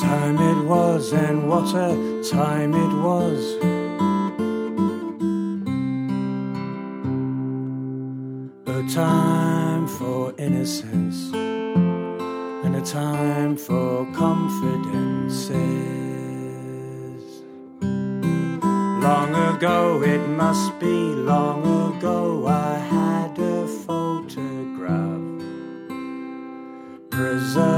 time it was, and what a time it was. A time for innocence and a time for confidences. Long ago, it must be long ago, I had a photograph preserved